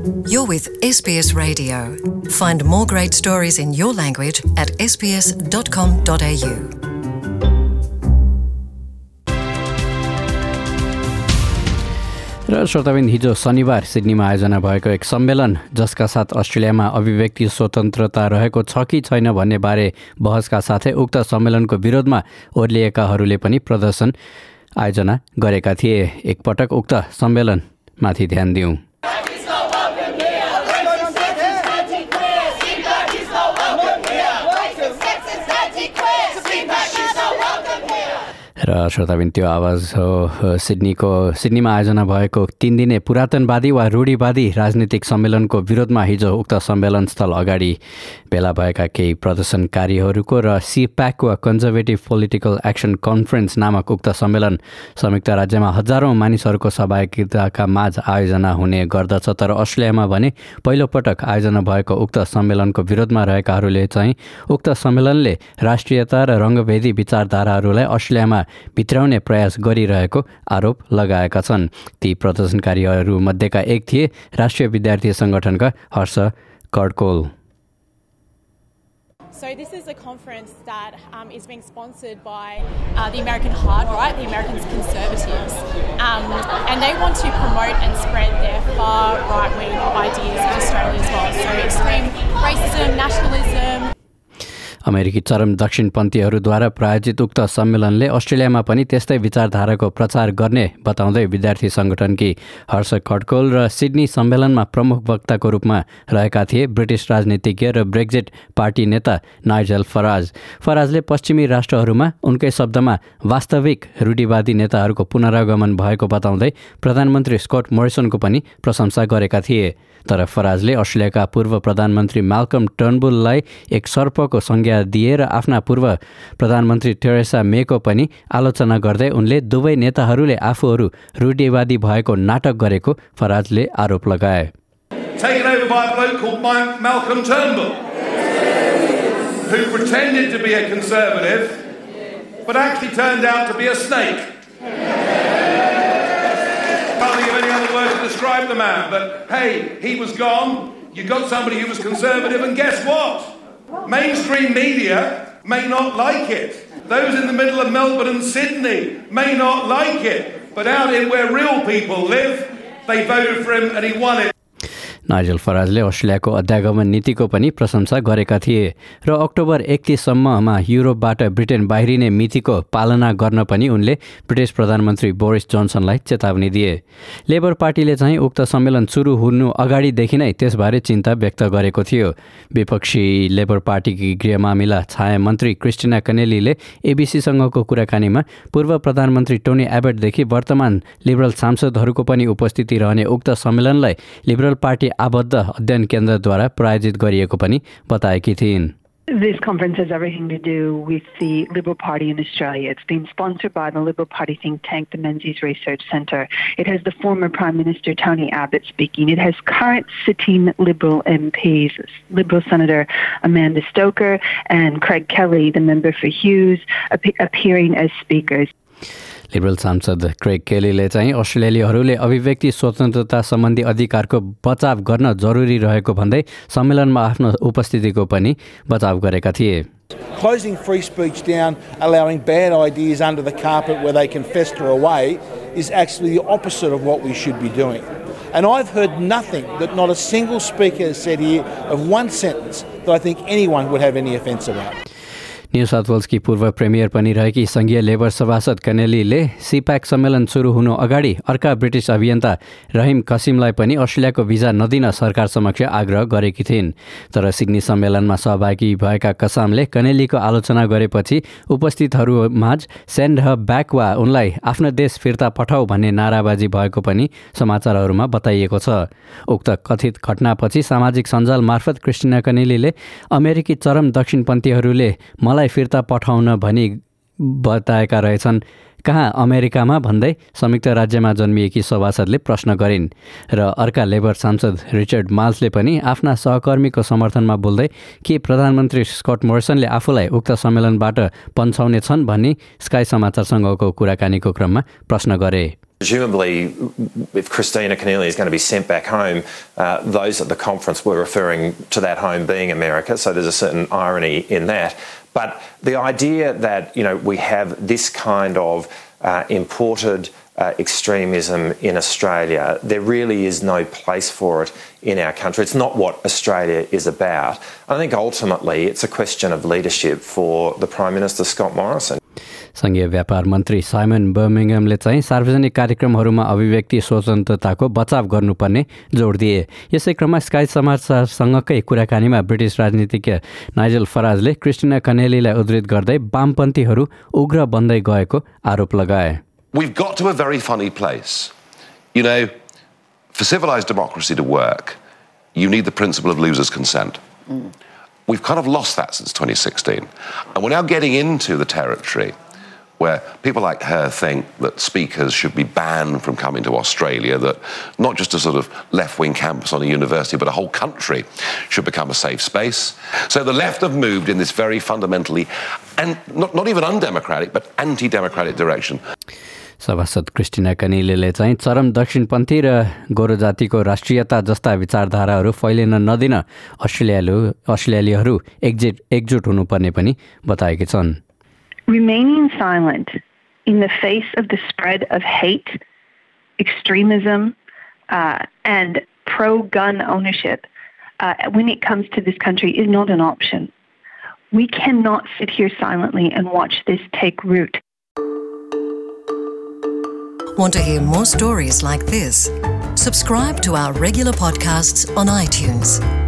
You're with SBS Radio. Find more great stories in your language at sbs.com.au. र श्रोताबिन, हिजो शनिबार सिडनीमा आयोजना भएको एक सम्मेलन जसका साथ अस्ट्रेलियामा अभिव्यक्ति स्वतन्त्रता रहेको छ कि छैन भन्ने बारे बहसका साथै उक्त सम्मेलनको विरोधमा ओर्लिएकाहरूले पनि प्रदर्शन आयोजना गरेका थिए। एकपटक उक्त सम्मेलनमाथि ध्यान दिउँ। र श्रोताबिन, त्यो आवाज हो सिडनीमा आयोजना भएको 3 दिने पुरातनवादी वा रूढिवादी राजनीतिक सम्मेलनको विरोधमा हिजो उक्त सम्मेलन स्थल अगाडि भेला भएका केही प्रदर्शनकारीहरूको र CPAC वा कन्जर्भेटिभ पोलिटिकल एक्सन कन्फरेन्स नामक उक्त सम्मेलन संयुक्त राज्यमा हजारौं मानिसहरूको सहभागिताका माझ आयोजना हुने गर्दछ। तर अस्ट्रेलियामा भने पहिलोपटक आयोजना भएको उक्त सम्मेलनको विरोधमा रहेकाहरूले चाहिँ उक्त सम्मेलनले राष्ट्रियता र रङ्गभेदी विचारधाराहरूलाई अस्ट्रेलियामा भित्राउने प्रयास गरिरहेको आरोप लगाएका छन्। ती प्रदर्शनकारीहरू मध्येका एक थिए राष्ट्रिय विद्यार्थी संगठनका हर्ष कडकोल। So this is a conference that is being sponsored by the American Hard Right, the American Conservatives, and they want to promote and spread their far right-wing ideas in Australia as well. So extreme racism, nationalism. अमेरिकी चरम दक्षिणपन्थीहरूद्वारा प्रायोजित उक्त सम्मेलनले अस्ट्रेलियामा पनि त्यस्तै विचारधाराको प्रचार गर्ने बताउँदै विद्यार्थी संगठनकी हर्ष खड्कोल र सिडनी सम्मेलनमा प्रमुख वक्ताको रूपमा रहेका थिए ब्रिटिस राजनीतिज्ञ र ब्रेक्जिट पार्टी नेता नाइजेल फराजले पश्चिमी राष्ट्रहरूमा उनकै शब्दमा वास्तविक रूढिवादी नेताहरूको पुनरागमन भएको बताउँदै प्रधानमन्त्री स्कट मोरिसनको पनि प्रशंसा गरेका थिए। तर फराजले अस्ट्रेलियाका पूर्व प्रधानमन्त्री माल्कम टर्नबुललाई एक सर्पको संज्ञा दिए र आफ्ना पूर्व प्रधानमन्त्री टेरेसा मेको पनि आलोचना गर्दै उनले दुवै नेताहरूले आफूहरू रूढिवादी भएको नाटक गरेको फराजले आरोप लगाए। Taken over by a bloke called Malcolm Turnbull, who pretended to be a conservative, but actually turned out to be a snake. Can't think of any other word to describe the man, but hey, he was gone. You got somebody who was conservative, and guess what? Mainstream media may not like it. Those in the middle of Melbourne and Sydney may not like it, but out in where real people live, they voted for him and he won it. Nigel फराजले अस्ट्रेलियाको अध्यागमन नीतिको पनि प्रशंसा गरेका थिए र October 31 सम्ममा युरोपबाट ब्रिटेन बाहिरिने मितिको पालना गर्न पनि उनले ब्रिटिस प्रधानमन्त्री बोरिस जोन्सनलाई चेतावनी दिए। लेबर पार्टीले चाहिँ उक्त सम्मेलन सुरु हुनु अगाडिदेखि नै त्यसबारे चिन्ता व्यक्त गरेको थियो। विपक्षी लेबर पार्टीकी गृह मामिला छाया मन्त्री क्रिस्टिना कनेलीले एबीसीसँगको कुराकानीमा पूर्व प्रधानमन्त्री टोनी एबटदेखि वर्तमान लिबरल सांसदहरूको पनि उपस्थिति रहने उक्त सम्मेलनलाई लिबरल पार्टी आबद्ध अध्ययन केन्द्रद्वारा प्रायोजित गरिएको पनि बताएकी थिइन्। This conference has everything to do with the Liberal Party in Australia. It's been sponsored by the Liberal Party think tank, the Menzies Research Centre. It has the former Prime Minister Tony Abbott speaking. It has current sitting Liberal MPs, Liberal Senator Amanda Stoker and Craig Kelly, the member for Hughes, appearing as speakers. Liberal सांसद Craig केलीले चाहिँ अस्ट्रेलियालीहरूले अभिव्यक्ति स्वतन्त्रता सम्बन्धी अधिकारको बचाव गर्न जरुरी रहेको भन्दै सम्मेलनमा आफ्नो उपस्थितिको पनि बचाव गरेका थिए। Closing free speech down, allowing bad ideas under the carpet where they can fester away is actually the opposite of what we should be doing. And I've heard nothing that not a single speaker has said here of one sentence that I think anyone would have any offence about. New South वेल्सकी पूर्व premier पनि रहेकी संघीय labour सभासद कनेलीले CPEC सम्मेलन सुरु हुनु अगाडि अर्का ब्रिटिस अभियन्ता रहिम कसिमलाई पनि अस्ट्रेलियाको भिजा नदिन सरकार समक्ष आग्रह गरेकी थिइन्। तर सिडनी सम्मेलनमा सहभागी भएका कसामले कनेलीको आलोचना गरेपछि उपस्थितहरूमाझ सेन्ड हर ब्याक वा उनलाई आफ्नो देश फिर्ता पठाऊ भन्ने नाराबाजी भएको पनि समाचारहरूमा बताइएको छ। उक्त कथित घटनापछि सामाजिक सञ्जाल मार्फत क्रिस्टिना कनेलीले अमेरिकी चरम दक्षिणपन्थीहरूले मलाई फिर्ता पठाउन भनी बताएका रहेछन्, कहाँ अमेरिकामा भन्दै संयुक्त राज्यमा जन्मिएकी सभासदले प्रश्न गरिन्। र अर्का लेबर सांसद रिचर्ड माल्सले पनि आफ्ना सहकर्मीको समर्थनमा बोल्दै के प्रधानमन्त्री स्कट मोरिसनले आफूलाई उक्त सम्मेलनबाट पन्छाउने छन् भनी स्काई समाचारसँगको कुराकानीको क्रममा प्रश्न गरे। Presumably, if Kristina Keneally is going to be sent back home, those at the conference were referring to that home being America, so there's a certain irony in that. But the idea that, we have this kind of imported extremism in Australia, there really is no place for it in our country. It's not what Australia is about. I think ultimately it's a question of leadership for the Prime Minister, Scott Morrison. संघीय व्यापार मन्त्री Simon बर्मिङhamले चाहिँ सार्वजनिक कार्यक्रमहरूमा अभिव्यक्ति स्वतन्त्रताको बचाव गर्नुपर्ने जोड दिए। यसै क्रममा स्काई समाचारसँगकै कुराकानीमा ब्रिटिस राजनीतिज्ञ नाइजल फराजले क्रिस्टिना कनेलीलाई उद्धृत गर्दै वामपन्थीहरू उग्र बन्दै गएको आरोप लगाए। We've got to a very funny place. For civilised democracy to work, you need the principle of losers' consent. We've kind of lost that since 2016. And we're now getting into the territory where people like her think that speakers should be banned from coming to Australia, that not just a sort of left-wing campus on a university, but a whole country should become a safe space. So the left have moved in this very fundamentally, and not even undemocratic, but anti-democratic direction. सभासद Christina कनेलीले चाहिँ चरम दक्षिणपन्थी र गोरो जातिको राष्ट्रियता जस्ता विचारधाराहरू फैलिन नदिन अस्ट्रेलियालीहरू एकजुट हुनुपर्ने पनि बताएकी छन्। Remaining silent in the face of the spread of hate, extremism, and pro-gun ownership when it comes to this country is not an option. We cannot sit here silently and watch this take root. Want to hear more stories like this? Subscribe to our regular podcasts on iTunes.